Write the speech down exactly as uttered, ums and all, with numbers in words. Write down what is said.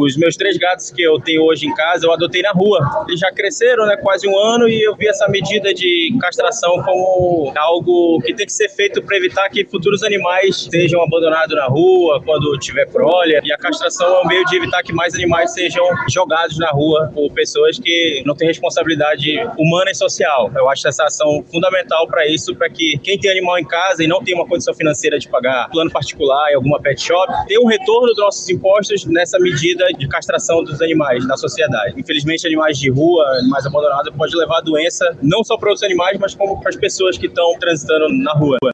Os meus três gatos que eu tenho hoje em casa, eu adotei na rua. Eles já cresceram, né, quase um ano, e eu vi essa medida de castração como algo que tem que ser feito para evitar que futuros animais sejam abandonados na rua quando tiver prole. E a castração é um meio de evitar que mais animais sejam jogados na rua por pessoas que não têm responsabilidade humana e social. Eu acho essa ação fundamental para isso, para que quem tem animal em casa e não tem uma condição financeira de pagar plano particular em alguma pet shop, tenha um retorno dos nossos impostos nessa medida de castração dos animais na sociedade. Infelizmente, animais de rua, animais abandonados, pode levar a doença não só para outros animais, mas como para as pessoas que estão transitando na rua.